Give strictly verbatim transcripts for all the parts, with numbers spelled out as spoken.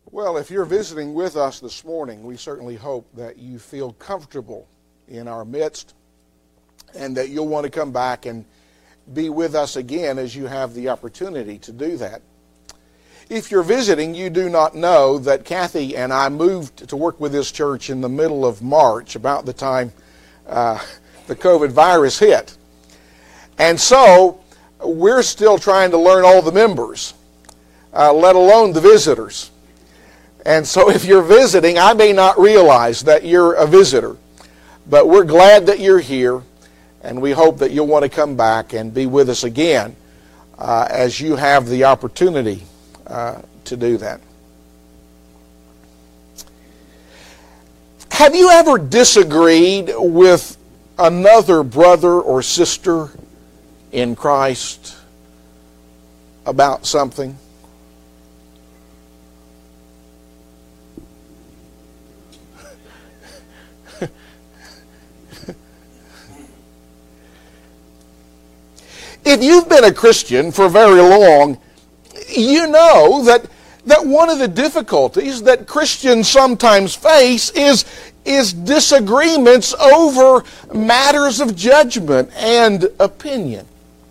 Well, if you're visiting with us this morning, we certainly hope that you feel comfortable in our midst and that you'll want to come back and be with us again as you have the opportunity to do that. If you're visiting, you do not know that Kathy and I moved to work with this church in the middle of March, about the time uh, the COVID virus hit. And so we're still trying to learn all the members, uh, let alone the visitors. And so if you're visiting, I may not realize that you're a visitor, but we're glad that you're here, and we hope that you'll want to come back and be with us again uh, as you have the opportunity uh, to do that. Have you ever disagreed with another brother or sister in Christ about something? If you've been a Christian for very long, you know that, that one of the difficulties that Christians sometimes face is, is disagreements over matters of judgment and opinion.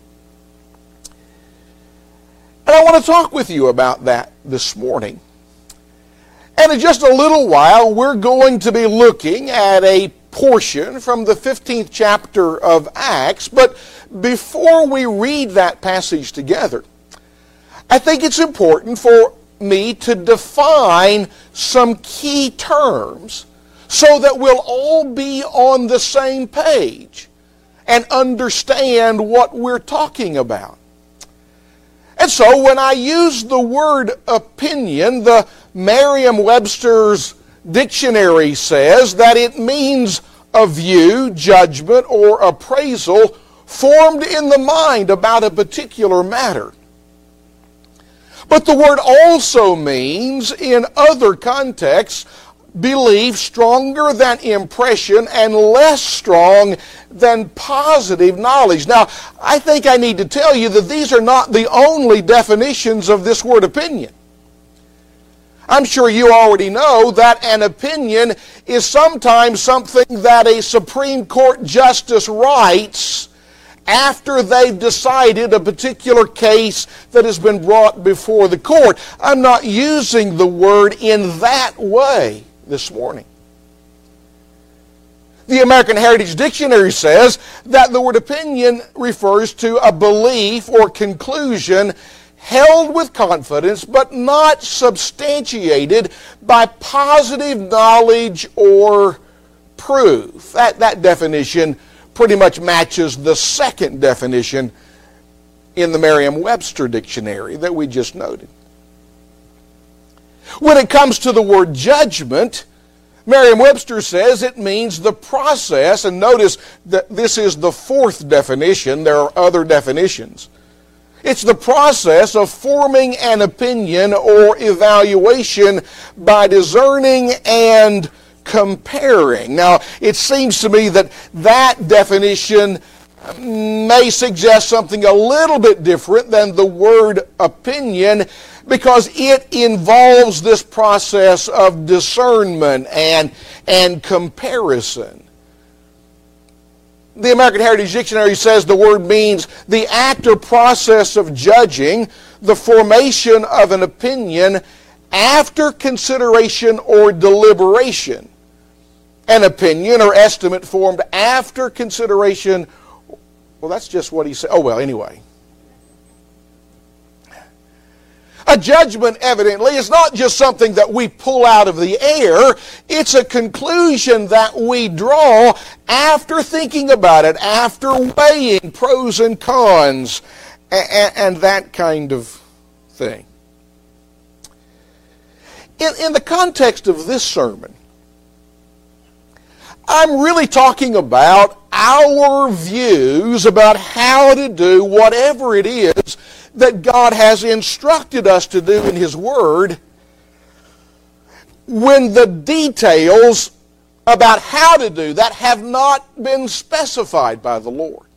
And I want to talk with you about that this morning. And in just a little while, we're going to be looking at a portion from the fifteenth chapter of Acts. But before we read that passage together, I think it's important for me to define some key terms so that we'll all be on the same page and understand what we're talking about. And so when I use the word opinion, the Merriam-Webster's dictionary says that it means a view, judgment, or appraisal formed in the mind about a particular matter. But the word also means, in other contexts, belief stronger than impression and less strong than positive knowledge. Now, I think I need to tell you that these are not the only definitions of this word opinion. I'm sure you already know that an opinion is sometimes something that a Supreme Court justice writes after they've decided a particular case that has been brought before the court. I'm not using the word in that way this morning. The American Heritage Dictionary says that the word opinion refers to a belief or conclusion held with confidence, but not substantiated by positive knowledge or proof. That, that definition pretty much matches the second definition in the Merriam-Webster dictionary that we just noted. When it comes to the word judgment, Merriam-Webster says it means the process, and notice that this is the fourth definition, there are other definitions. It's the process of forming an opinion or evaluation by discerning and comparing. Now, it seems to me that that definition may suggest something a little bit different than the word opinion, because it involves this process of discernment and, and comparison. The American Heritage Dictionary says the word means the act or process of judging, the formation of an opinion after consideration or deliberation. An opinion or estimate formed after consideration. Well, that's just what he said. Oh, well, anyway. A judgment, evidently, is not just something that we pull out of the air. It's a conclusion that we draw after thinking about it, after weighing pros and cons, and, and that kind of thing. In, in the context of this sermon, I'm really talking about our views about how to do whatever it is that God has instructed us to do in His Word, when the details about how to do that have not been specified by the Lord.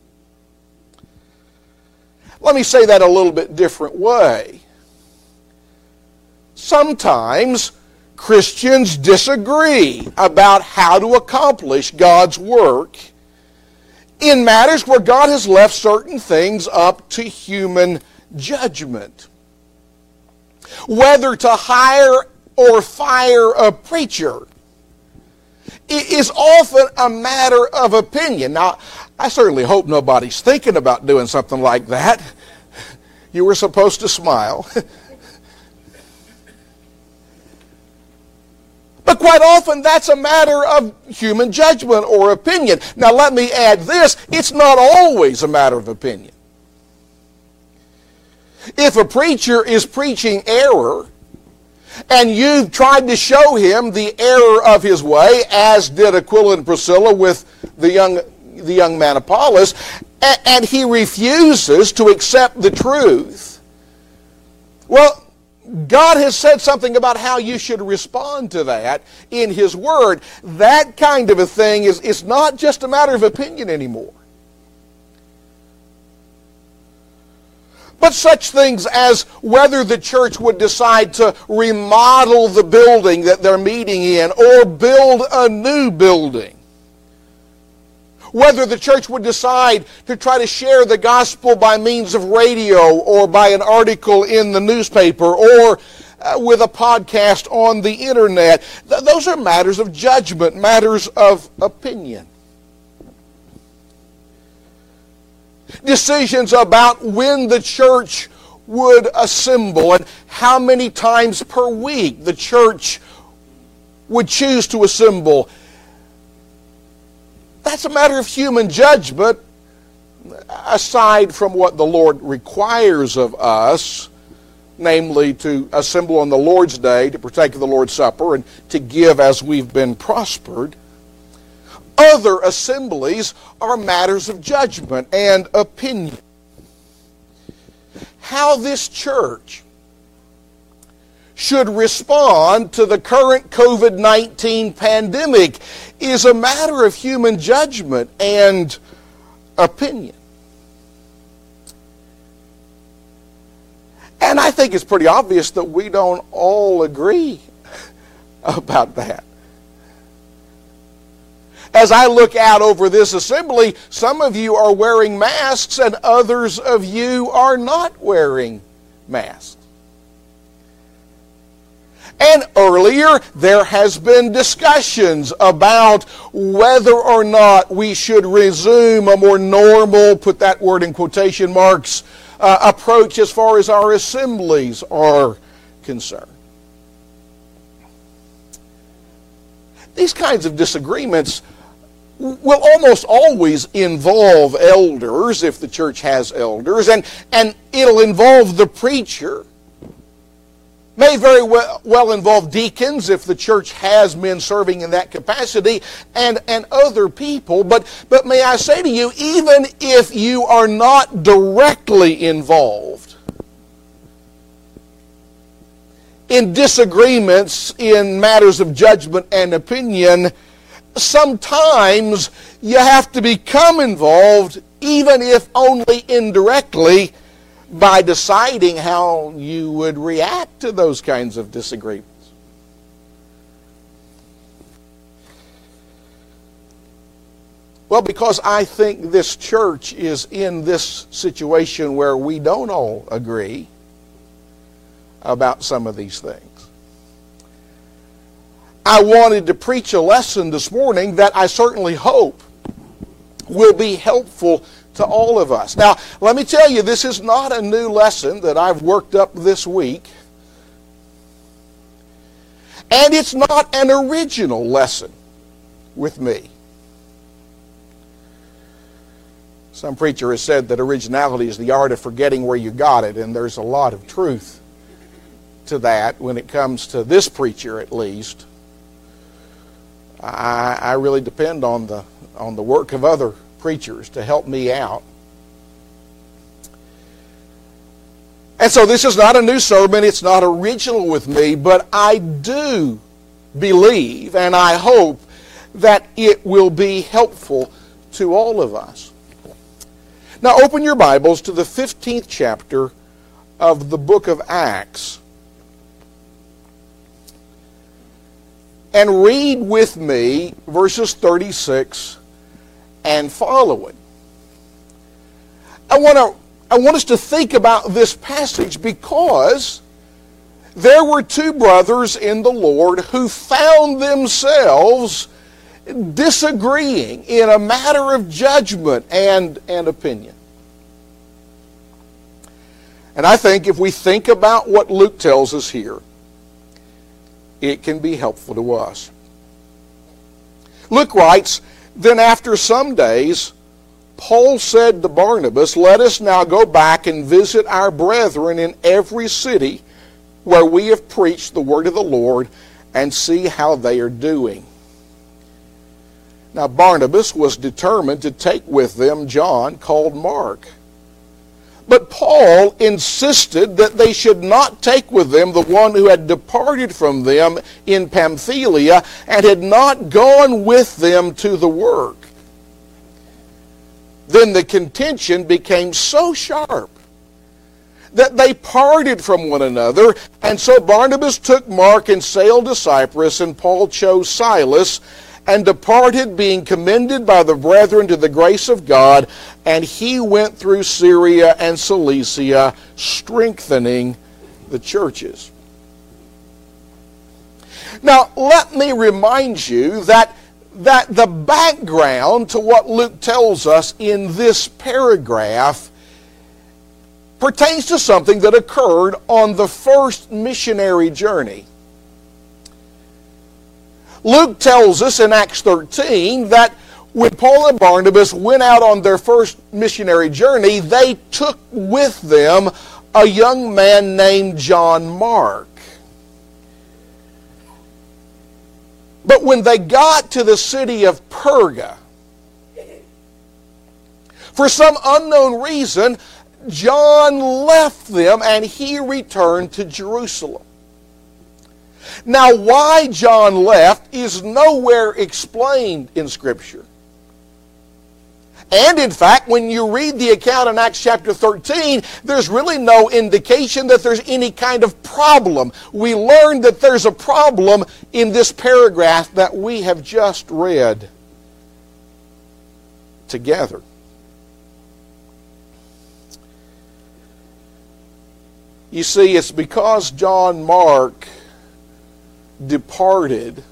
Let me say that a little bit different way. sometimes Christians disagree about how to accomplish God's work in matters where God has left certain things up to human judgment. Whether to hire or fire a preacher is often a matter of opinion. Now, I certainly hope nobody's thinking about doing something like that. You were supposed to smile. But quite often that's a matter of human judgment or opinion. Now let me add this, it's not always a matter of opinion. If a preacher is preaching error, and you've tried to show him the error of his way, as did Aquila and Priscilla with the young, the young man Apollos, and, and he refuses to accept the truth, well, God has said something about how you should respond to that in His Word. That kind of a thing is, is not just a matter of opinion anymore. But such things as whether the church would decide to remodel the building that they're meeting in or build a new building. Whether the church would decide to try to share the gospel by means of radio or by an article in the newspaper or uh, with a podcast on the internet. Th- those are matters of judgment, matters of opinion. Decisions about when the church would assemble and how many times per week the church would choose to assemble. That's a matter of human judgment, aside from what the Lord requires of us, namely to assemble on the Lord's Day, to partake of the Lord's Supper, and to give as we've been prospered. Other assemblies are matters of judgment and opinion. How this church should respond to the current covid nineteen pandemic is a matter of human judgment and opinion. And I think it's pretty obvious that we don't all agree about that. As I look out over this assembly, some of you are wearing masks and others of you are not wearing masks. And earlier, there has been discussions about whether or not we should resume a more normal, put that word in quotation marks, uh, approach as far as our assemblies are concerned. These kinds of disagreements will almost always involve elders, if the church has elders, and, and it'll involve the preacher. May very well, well involve deacons if the church has men serving in that capacity, and, and other people. But, but may I say to you, even if you are not directly involved in disagreements in matters of judgment and opinion, sometimes you have to become involved, even if only indirectly, by deciding how you would react to those kinds of disagreements. Well, because I think this church is in this situation where we don't all agree about some of these things. I wanted to preach a lesson this morning that I certainly hope will be helpful to all of us. Now, let me tell you, this is not a new lesson that I've worked up this week. And it's not an original lesson with me. Some preacher has said that originality is the art of forgetting where you got it, and there's a lot of truth to that when it comes to this preacher, at least. I, I really depend on the on the work of other preachers to help me out. And so this is not a new sermon, it's not original with me, but I do believe and I hope that it will be helpful to all of us. Now open your Bibles to the fifteenth chapter of the book of Acts. and read with me verses thirty-six and following. I want to I want us to think about this passage because there were two brothers in the Lord who found themselves disagreeing in a matter of judgment and, and opinion. And I think if we think about what Luke tells us here, it can be helpful to us. Luke writes, "Then after some days, Paul said to Barnabas, 'Let us now go back and visit our brethren in every city where we have preached the word of the Lord and see how they are doing.' Now Barnabas was determined to take with them John, called Mark. But Paul insisted that they should not take with them the one who had departed from them in Pamphylia and had not gone with them to the work. Then the contention became so sharp that they parted from one another, and so Barnabas took Mark and sailed to Cyprus, and Paul chose Silas, and departed, being commended by the brethren to the grace of God, and he went through Syria and Cilicia, strengthening the churches." Now, let me remind you that, that the background to what Luke tells us in this paragraph pertains to something that occurred on the first missionary journey. Luke tells us in Acts thirteen that when Paul and Barnabas went out on their first missionary journey, they took with them a young man named John Mark. But when they got to the city of Perga, for some unknown reason, John left them and he returned to Jerusalem. Now, why John left is nowhere explained in Scripture. And in fact, when you read the account in Acts chapter thirteen, there's really no indication that there's any kind of problem. We learn that there's a problem in this paragraph that we have just read together. You see, it's because John Mark departed,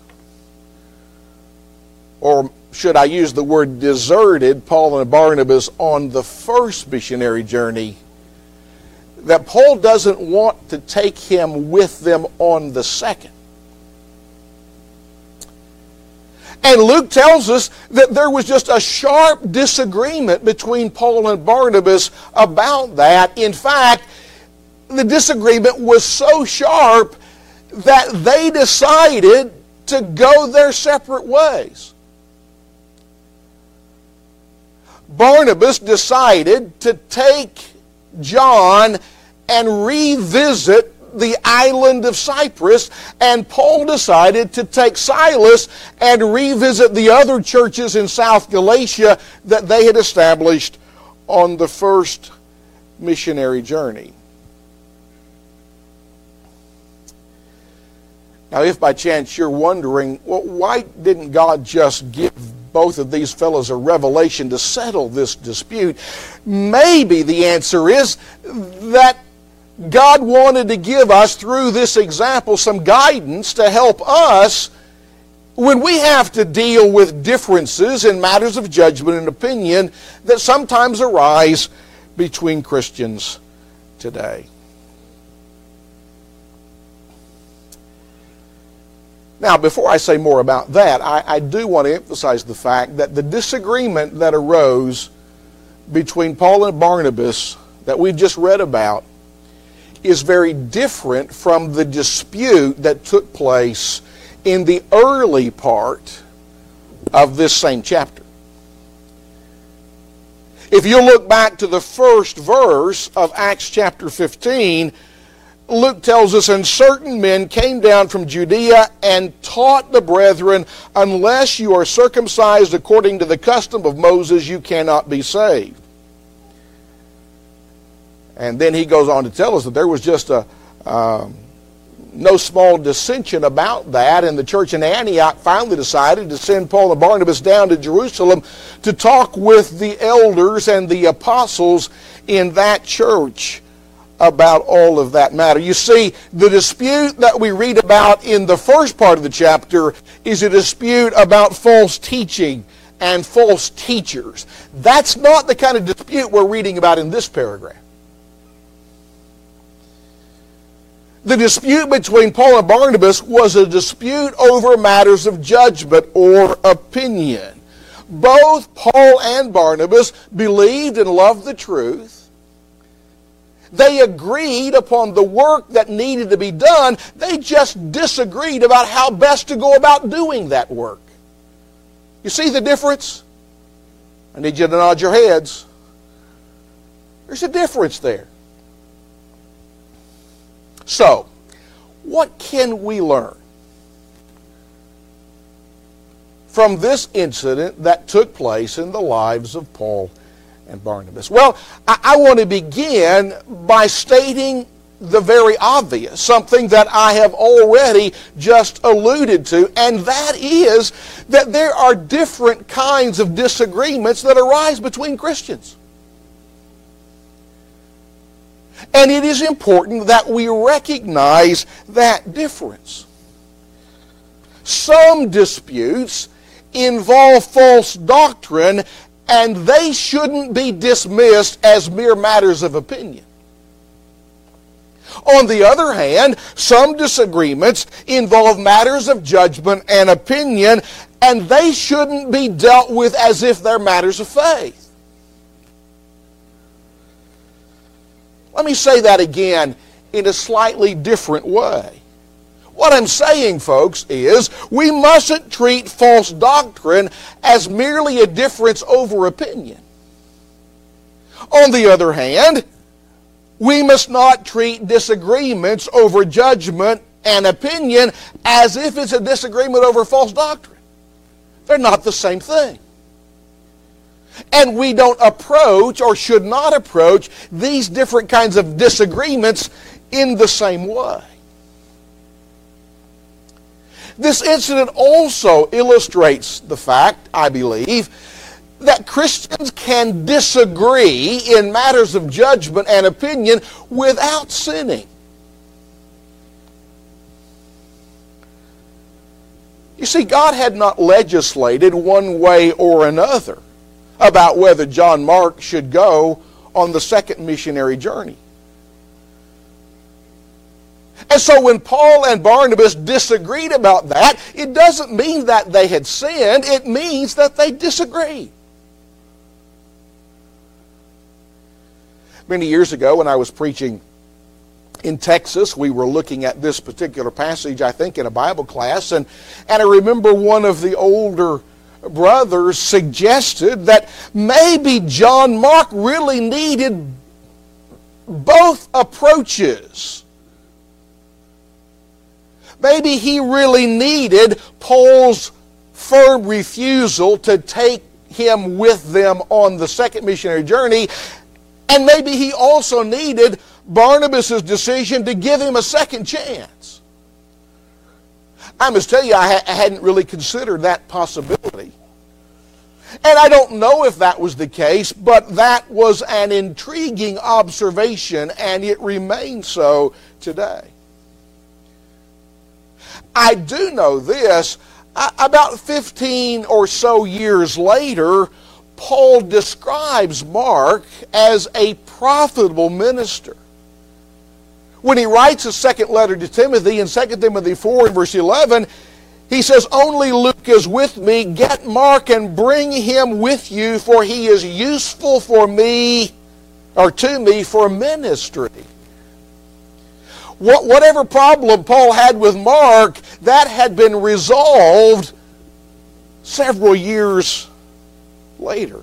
or should I use the word deserted, Paul and Barnabas on the first missionary journey, that Paul doesn't want to take him with them on the second. And Luke tells us that there was just a sharp disagreement between Paul and Barnabas about that. In fact, the disagreement was so sharp that they decided to go their separate ways. Barnabas decided to take John and revisit the island of Cyprus, and Paul decided to take Silas and revisit the other churches in South Galatia that they had established on the first missionary journey. Now, if by chance you're wondering, well, why didn't God just give both of these fellows a revelation to settle this dispute? Maybe the answer is that God wanted to give us, through this example, some guidance to help us when we have to deal with differences in matters of judgment and opinion that sometimes arise between Christians today. Now, before I say more about that, I, I do want to emphasize the fact that the disagreement that arose between Paul and Barnabas that we've just read about is very different from the dispute that took place in the early part of this same chapter. If you look back to the first verse of Acts chapter fifteen, Luke tells us, "And certain men came down from Judea and taught the brethren, unless you are circumcised according to the custom of Moses, you cannot be saved." And then he goes on to tell us that there was just a, um, no small dissension about that, and the church in Antioch finally decided to send Paul and Barnabas down to Jerusalem to talk with the elders and the apostles in that church about all of that matter. You see, the dispute that we read about in the first part of the chapter is a dispute about false teaching and false teachers. That's not the kind of dispute we're reading about in this paragraph. The dispute between Paul and Barnabas was a dispute over matters of judgment or opinion. Both Paul and Barnabas believed and loved the truth. They agreed upon the work that needed to be done. They just disagreed about how best to go about doing that work. You see the difference? I need you to nod your heads. There's a difference there. So, what can we learn from this incident that took place in the lives of Paul and Barnabas? Well, I, I want to begin by stating the very obvious, something that I have already just alluded to, and that is that there are different kinds of disagreements that arise between Christians. And it is important that we recognize that difference. Some disputes involve false doctrine, and they shouldn't be dismissed as mere matters of opinion. On the other hand, some disagreements involve matters of judgment and opinion, and they shouldn't be dealt with as if they're matters of faith. Let me say that again in a slightly different way. What I'm saying, folks, is we mustn't treat false doctrine as merely a difference over opinion. On the other hand, we must not treat disagreements over judgment and opinion as if it's a disagreement over false doctrine. They're not the same thing. And we don't approach, or should not approach, these different kinds of disagreements in the same way. This incident also illustrates the fact, I believe, that Christians can disagree in matters of judgment and opinion without sinning. You see, God had not legislated one way or another about whether John Mark should go on the second missionary journey. And so when Paul and Barnabas disagreed about that, it doesn't mean that they had sinned. It means that they disagreed. Many years ago when I was preaching in Texas, we were looking at this particular passage, I think, in a Bible class, and, and I remember one of the older brothers suggested that maybe John Mark really needed both approaches. Maybe he really needed Paul's firm refusal to take him with them on the second missionary journey, and maybe he also needed Barnabas' decision to give him a second chance. I must tell you, I, ha- I hadn't really considered that possibility. And I don't know if that was the case, but that was an intriguing observation, and it remains so today. I do know this. About fifteen or so years later, Paul describes Mark as a profitable minister. When he writes his second letter to Timothy in Second Timothy four and verse eleven, he says, "Only Luke is with me. Get Mark and bring him with you, for he is useful for me, or to me, for ministry." What, whatever problem Paul had with Mark, that had been resolved several years later.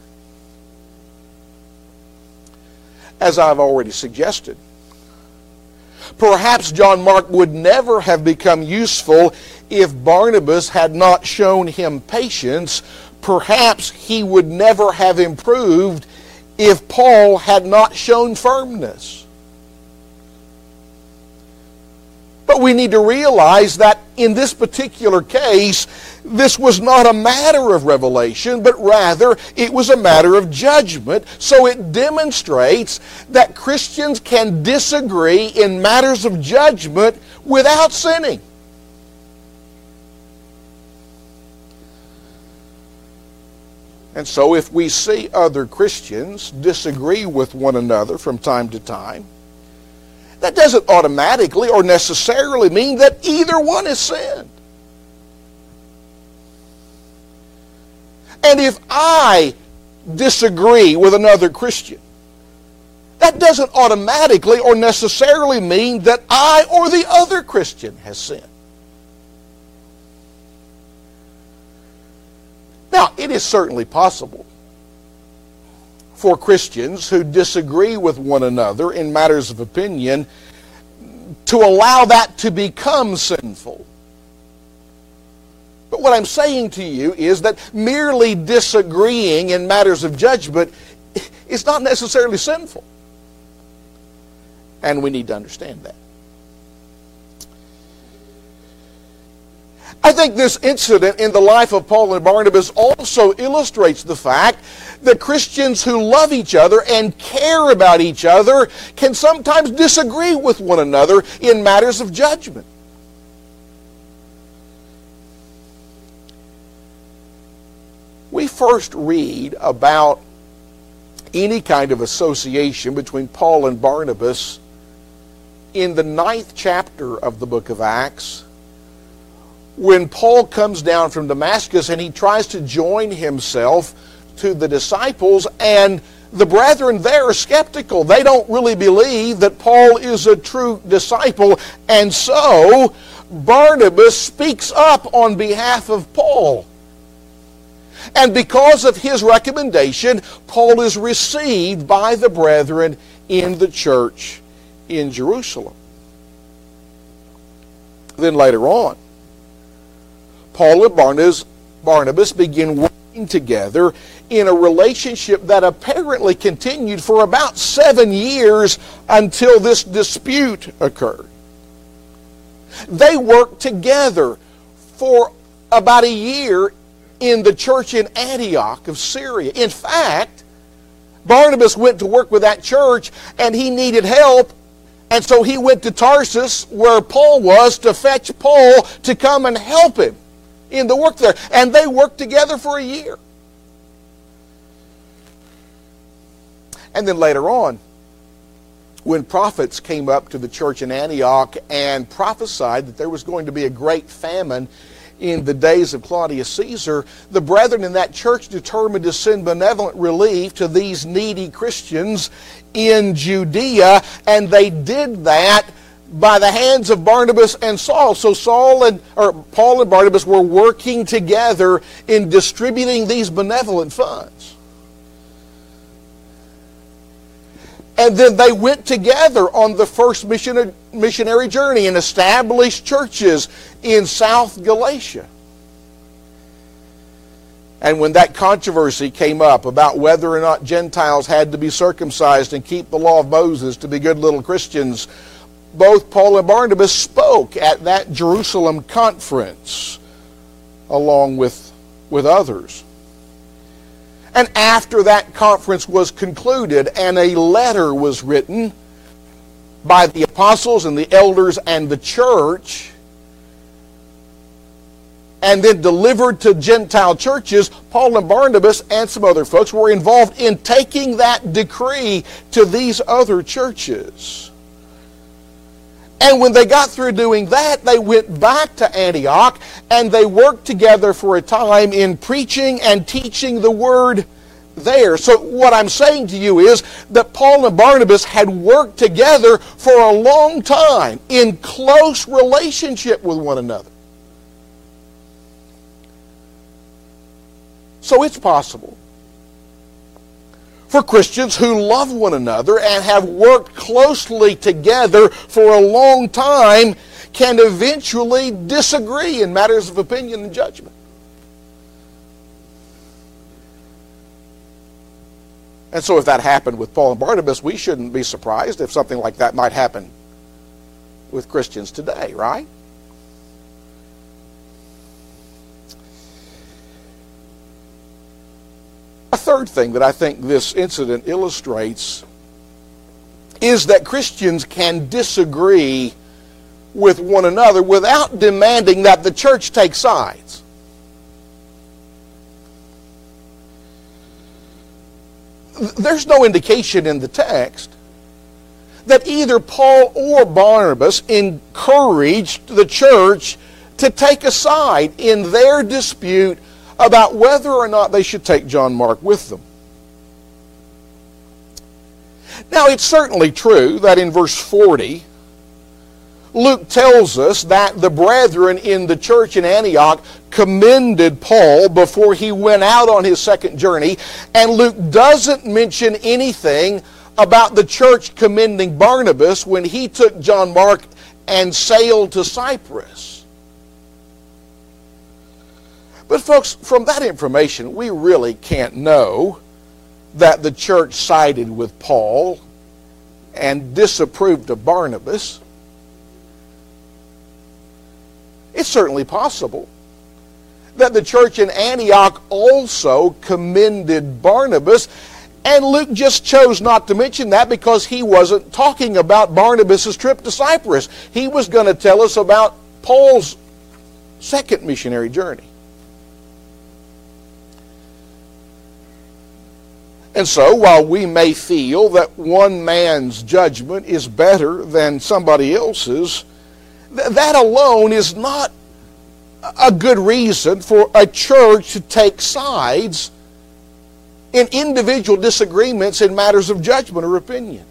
As I've already suggested, perhaps John Mark would never have become useful if Barnabas had not shown him patience. Perhaps he would never have improved if Paul had not shown firmness. But we need to realize that in this particular case, this was not a matter of revelation, but rather it was a matter of judgment. So it demonstrates that Christians can disagree in matters of judgment without sinning. And so if we see other Christians disagree with one another from time to time, that doesn't automatically or necessarily mean that either one has sinned. And if I disagree with another Christian, that doesn't automatically or necessarily mean that I or the other Christian has sinned. Now, it is certainly possible for Christians who disagree with one another in matters of opinion to allow that to become sinful. But what I'm saying to you is that merely disagreeing in matters of judgment is not necessarily sinful. And we need to understand that. I think this incident in the life of Paul and Barnabas also illustrates the fact that Christians who love each other and care about each other can sometimes disagree with one another in matters of judgment. We first read about any kind of association between Paul and Barnabas in the ninth chapter of the book of Acts, when Paul comes down from Damascus and he tries to join himself to the disciples, and the brethren there are skeptical. They don't really believe that Paul is a true disciple, and so Barnabas speaks up on behalf of Paul. And because of his recommendation, Paul is received by the brethren in the church in Jerusalem. Then later on, Paul and Barnabas, Barnabas begin working together in a relationship that apparently continued for about seven years until this dispute occurred. They worked together for about a year in the church in Antioch of Syria. In fact, Barnabas went to work with that church and he needed help, and so he went to Tarsus where Paul was to fetch Paul to come and help him in the work there. And they worked together for a year. And then later on, when prophets came up to the church in Antioch and prophesied that there was going to be a great famine in the days of Claudius Caesar, the brethren in that church determined to send benevolent relief to these needy Christians in Judea, and they did that by the hands of Barnabas and Saul. So Saul and or Paul and Barnabas were working together in distributing these benevolent funds. And then they went together on the first mission, missionary journey and established churches in South Galatia. And when that controversy came up about whether or not Gentiles had to be circumcised and keep the law of Moses to be good little Christians, both Paul and Barnabas spoke at that Jerusalem conference along with, with others. And after that conference was concluded and a letter was written by the apostles and the elders and the church, and then delivered to Gentile churches, Paul and Barnabas and some other folks were involved in taking that decree to these other churches. And when they got through doing that, they went back to Antioch and they worked together for a time in preaching and teaching the word there. So what I'm saying to you is that Paul and Barnabas had worked together for a long time in close relationship with one another. So it's possible for Christians who love one another and have worked closely together for a long time can eventually disagree in matters of opinion and judgment. And so if that happened with Paul and Barnabas, we shouldn't be surprised if something like that might happen with Christians today, right? A third thing that I think this incident illustrates is that Christians can disagree with one another without demanding that the church take sides. There's no indication in the text that either Paul or Barnabas encouraged the church to take a side in their dispute about whether or not they should take John Mark with them. Now, it's certainly true that in verse forty, Luke tells us that the brethren in the church in Antioch commended Paul before he went out on his second journey, and Luke doesn't mention anything about the church commending Barnabas when he took John Mark and sailed to Cyprus. But folks, from that information, we really can't know that the church sided with Paul and disapproved of Barnabas. It's certainly possible that the church in Antioch also commended Barnabas, and Luke just chose not to mention that because he wasn't talking about Barnabas' trip to Cyprus. He was going to tell us about Paul's second missionary journey. And so, while we may feel that one man's judgment is better than somebody else's, th- that alone is not a good reason for a church to take sides in individual disagreements in matters of judgment or opinion.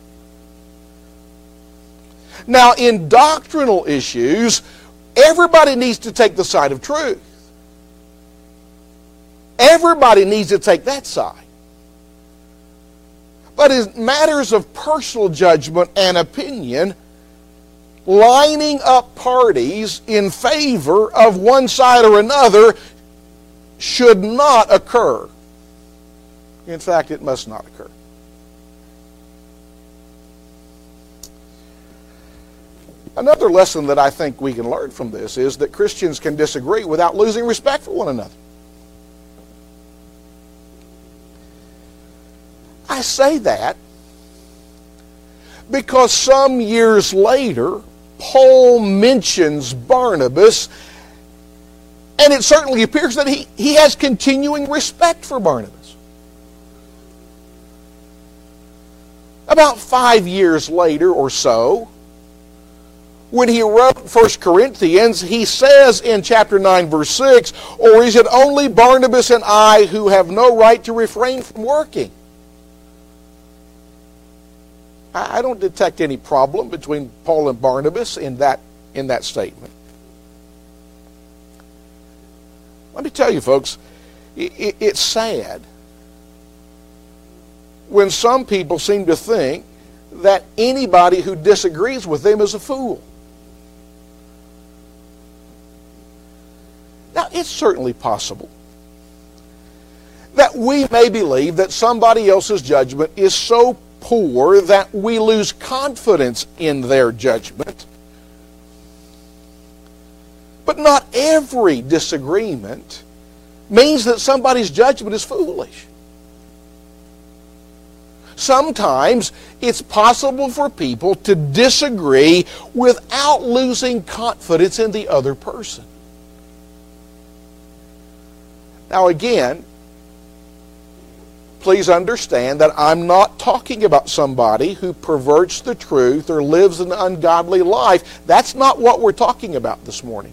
Now, in doctrinal issues, everybody needs to take the side of truth. Everybody needs to take that side. But in matters of personal judgment and opinion, lining up parties in favor of one side or another should not occur. In fact, it must not occur. Another lesson that I think we can learn from this is that Christians can disagree without losing respect for one another. I say that because some years later, Paul mentions Barnabas, and it certainly appears that he, he has continuing respect for Barnabas. About five years later or so, when he wrote First Corinthians, he says in chapter nine, verse six, "Or is it only Barnabas and I who have no right to refrain from working?" I don't detect any problem between Paul and Barnabas in that, in that statement. Let me tell you, folks, it, it's sad when some people seem to think that anybody who disagrees with them is a fool. Now, it's certainly possible that we may believe that somebody else's judgment is so poor that we lose confidence in their judgment. But not every disagreement means that somebody's judgment is foolish. Sometimes it's possible for people to disagree without losing confidence in the other person. Now again, please understand that I'm not talking about somebody who perverts the truth or lives an ungodly life. That's not what we're talking about this morning.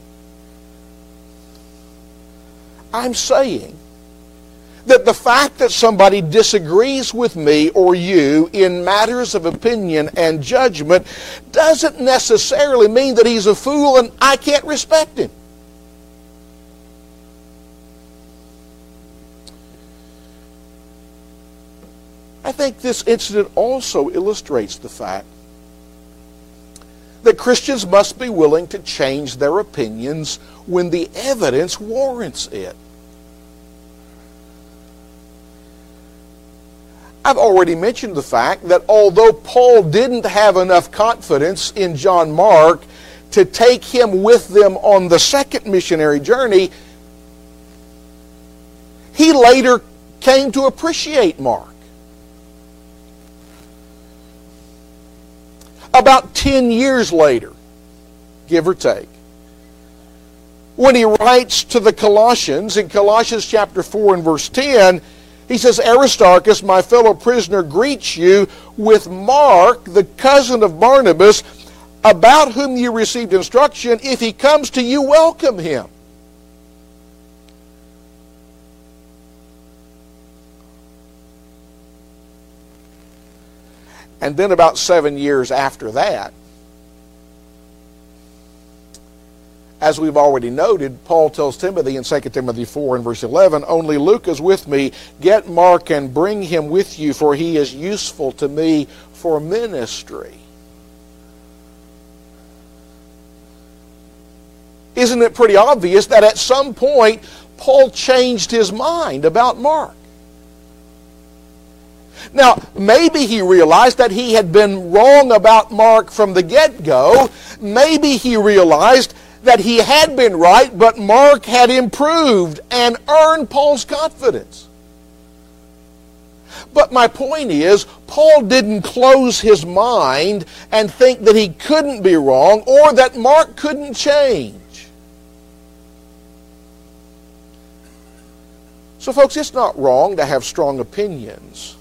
I'm saying that the fact that somebody disagrees with me or you in matters of opinion and judgment doesn't necessarily mean that he's a fool and I can't respect him. I think this incident also illustrates the fact that Christians must be willing to change their opinions when the evidence warrants it. I've already mentioned the fact that although Paul didn't have enough confidence in John Mark to take him with them on the second missionary journey, he later came to appreciate Mark. About ten years later, give or take, when he writes to the Colossians, in Colossians chapter four and verse ten, he says, Aristarchus, my fellow prisoner, greets you with Mark, the cousin of Barnabas, about whom you received instruction. If he comes to you, welcome him. And then about seven years after that, as we've already noted, Paul tells Timothy in Second Timothy four and verse eleven, only Luke is with me. Get Mark and bring him with you, for he is useful to me for ministry. Isn't it pretty obvious that at some point Paul changed his mind about Mark? Now, maybe he realized that he had been wrong about Mark from the get-go. Maybe he realized that he had been right, but Mark had improved and earned Paul's confidence. But my point is, Paul didn't close his mind and think that he couldn't be wrong or that Mark couldn't change. So folks, it's not wrong to have strong opinions.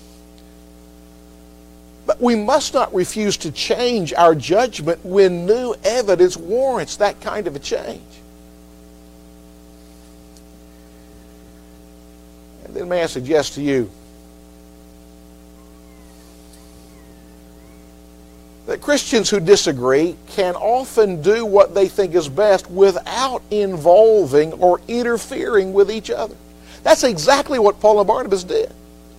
But we must not refuse to change our judgment when new evidence warrants that kind of a change. And then may I suggest to you that Christians who disagree can often do what they think is best without involving or interfering with each other. That's exactly what Paul and Barnabas did.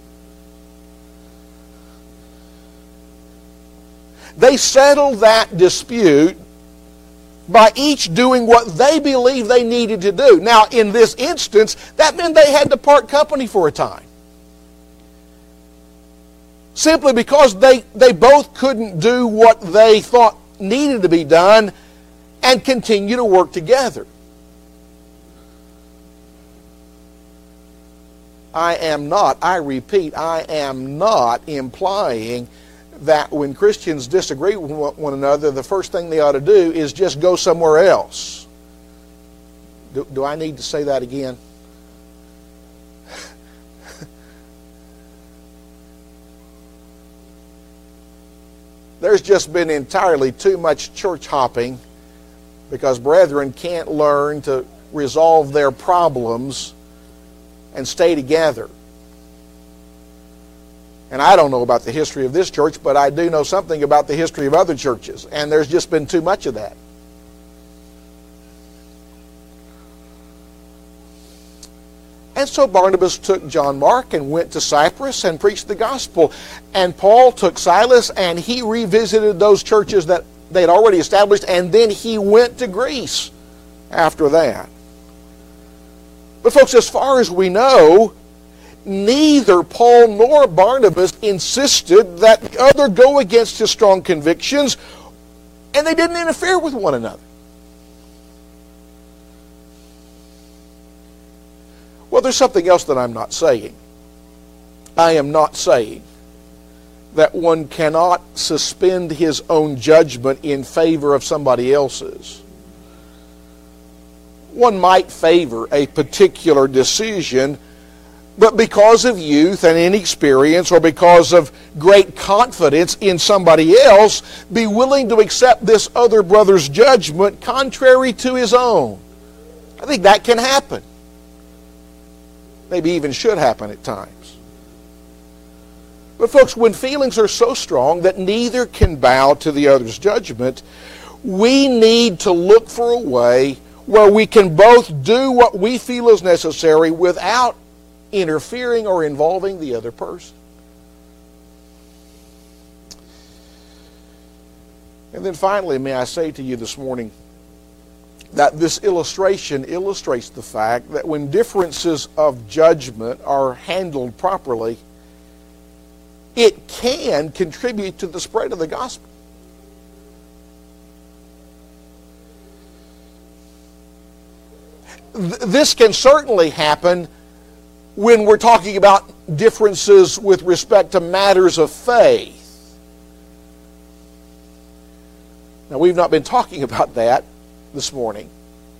They settled that dispute by each doing what they believed they needed to do. Now, in this instance, that meant they had to part company for a time. Simply because they, they both couldn't do what they thought needed to be done and continue to work together. I am not, I repeat, I am not implying that when Christians disagree with one another, the first thing they ought to do is just go somewhere else. Do, do I need to say that again? There's just been entirely too much church hopping because brethren can't learn to resolve their problems and stay together. And I don't know about the history of this church, but I do know something about the history of other churches, and there's just been too much of that. And so Barnabas took John Mark and went to Cyprus and preached the gospel. And Paul took Silas and he revisited those churches that they had already established, and then he went to Greece after that. But folks, as far as we know, neither Paul nor Barnabas insisted that the other go against his strong convictions, and they didn't interfere with one another. Well, there's something else that I'm not saying. I am not saying that one cannot suspend his own judgment in favor of somebody else's. One might favor a particular decision, but because of youth and inexperience or because of great confidence in somebody else, be willing to accept this other brother's judgment contrary to his own. I think that can happen. Maybe even should happen at times. But folks, when feelings are so strong that neither can bow to the other's judgment, we need to look for a way where we can both do what we feel is necessary without interfering or involving the other person. And then finally, may I say to you this morning that this illustration illustrates the fact that when differences of judgment are handled properly, it can contribute to the spread of the gospel. th- this can certainly happen when we're talking about differences with respect to matters of faith. Now, we've not been talking about that this morning.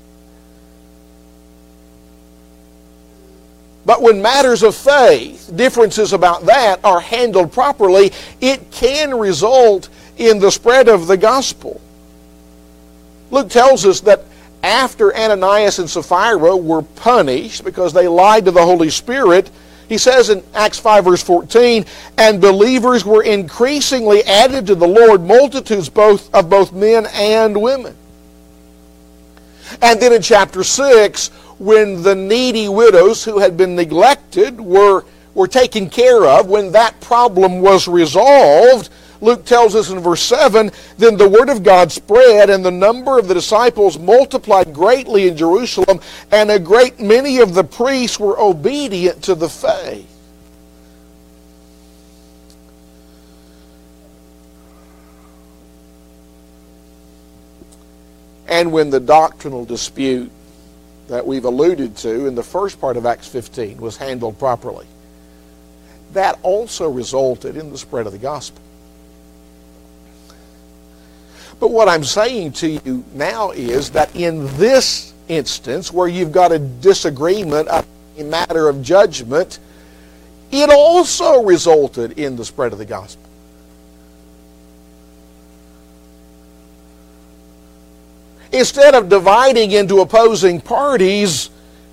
But when matters of faith, differences about that, are handled properly, it can result in the spread of the gospel. Luke tells us that after Ananias and Sapphira were punished because they lied to the Holy Spirit, he says in Acts five verse fourteen, and believers were increasingly added to the Lord, multitudes both of both men and women. And then in chapter six, when the needy widows who had been neglected were, were taken care of, when that problem was resolved, Luke tells us in verse seven, then the word of God spread, and the number of the disciples multiplied greatly in Jerusalem, and a great many of the priests were obedient to the faith. And when the doctrinal dispute that we've alluded to in the first part of Acts fifteen was handled properly, that also resulted in the spread of the gospel. But what I'm saying to you now is that in this instance, where you've got a disagreement, a matter of judgment, it also resulted in the spread of the gospel. Instead of dividing into opposing parties,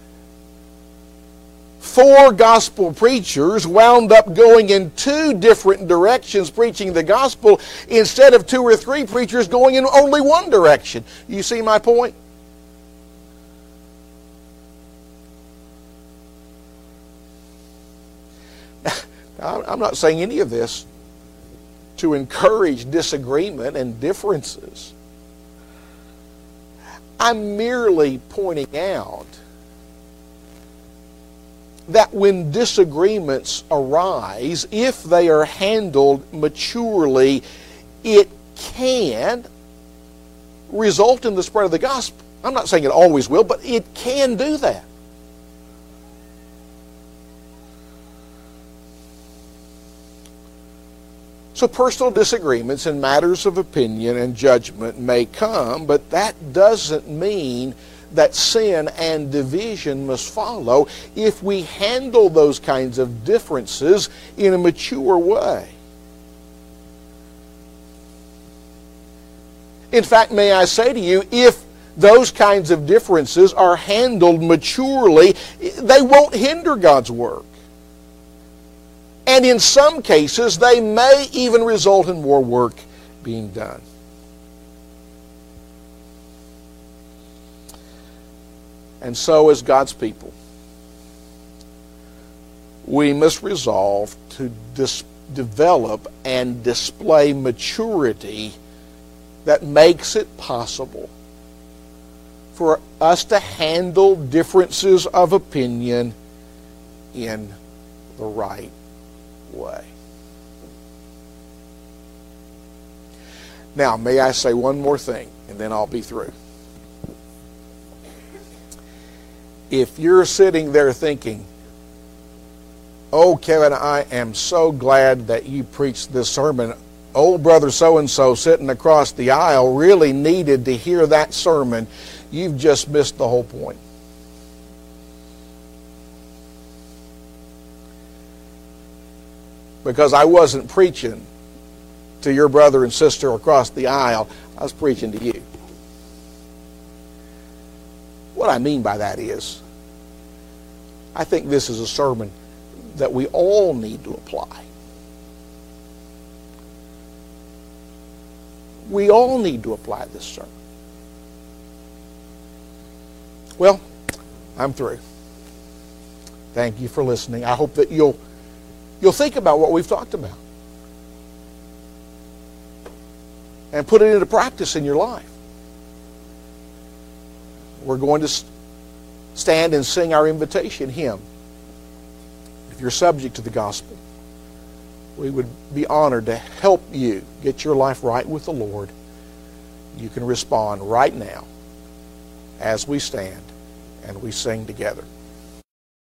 four gospel preachers wound up going in two different directions preaching the gospel, instead of two or three preachers going in only one direction. You see my point? Now, I'm not saying any of this to encourage disagreement and differences. I'm merely pointing out that when disagreements arise, if they are handled maturely, it can result in the spread of the gospel. I'm not saying it always will, but it can do that. So personal disagreements in matters of opinion and judgment may come, but that doesn't mean that sin and division must follow if we handle those kinds of differences in a mature way. In fact, may I say to you, if those kinds of differences are handled maturely, they won't hinder God's work. And in some cases, they may even result in more work being done. And so, as God's people, we must resolve to dis- develop and display maturity that makes it possible for us to handle differences of opinion in the right way. Now, may I say one more thing, and then I'll be through. If you're sitting there thinking, oh, Kevin, I am so glad that you preached this sermon. Old brother so-and-so sitting across the aisle really needed to hear that sermon. You've just missed the whole point. Because I wasn't preaching to your brother and sister across the aisle. I was preaching to you. What I mean by that is, I think this is a sermon that we all need to apply. We all need to apply this sermon. Well, I'm through. Thank you for listening. I hope that you'll You'll think about what we've talked about and put it into practice in your life. We're going to stand and sing our invitation hymn. If you're subject to the gospel, we would be honored to help you get your life right with the Lord. You can respond right now as we stand and we sing together.